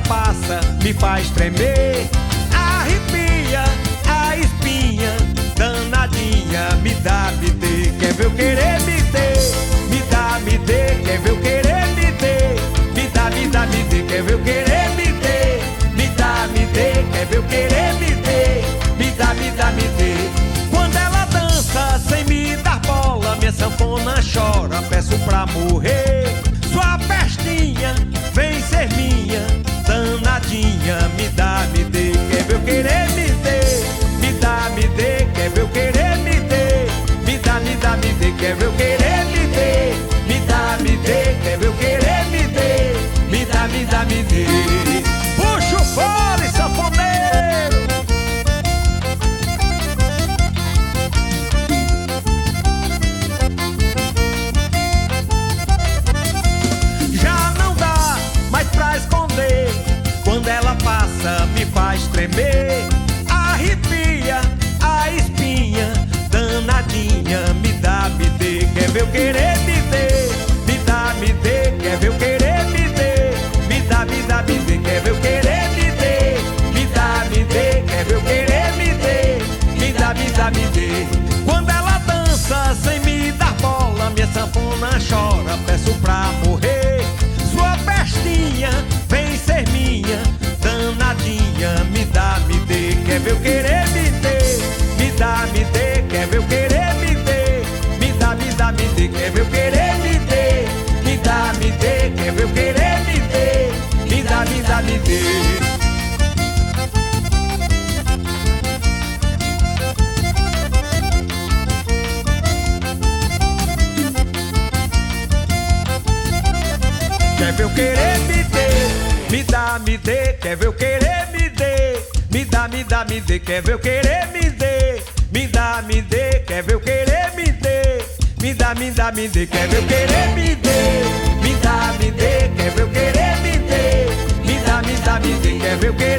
passa me faz tremer, arrepia a espinha danadinha, me dá, me dê, quer ver eu querer me ter, me dá, me dê, quer ver eu querer me ter, me dá, me dá, me dê, quer ver eu querer me ter, me dá, me dê, quer ver eu querer me ter, me dá, me dá, me dê. Quando ela dança sem me dar bola, minha sanfona chora, peço pra morrer. Sua festinha vem ser minha, danadinha, me dá, me dê, quer ver eu querer me ter, me dá, me dê, quer ver eu querer me ter, me dá, me dá, me dê, quer ver eu querer me ter, me dá, me dê, quer ver eu querer me ter, me dá, me dá, me dê. Puxa o fole, sanfoneiro! Já não dá mais pra esconder, quando ela passa me faz tremer, arrepia a espinha danadinha, me dá, me dê, quer ver eu querer me ter, me dá, me dê, quer ver eu querer me ter, me dá, me dá, me dê, quer ver eu querer me ter, me dá, me dê, quer ver eu querer me ter, me dá, me dá, me dê. Quando ela dança sem me dar bola, minha sanfona chora, peço pra morrer. Sua festinha vem ser minha, danadinha, me dá, me dê, quer ver eu querer me ter, me dá, me dê, quer ver eu querer me ter, me dá, me dá, me dê, quer ver eu querer me ter, me dá, me dê, quer ver eu querer me ter, me dá, me dá, me dê. Quer ver eu querer me ter, me dá, me dê, quer ver eu querer me dê, me dá, me dá, me dê, quer ver eu querer me dê, me dá, me dê, quer ver eu querer me dê, me dá, me dá, me dê, quer ver eu querer me dê, me dá, me dê, quer ver eu querer me dê, me dá, me dá, me dê, quer ver eu querer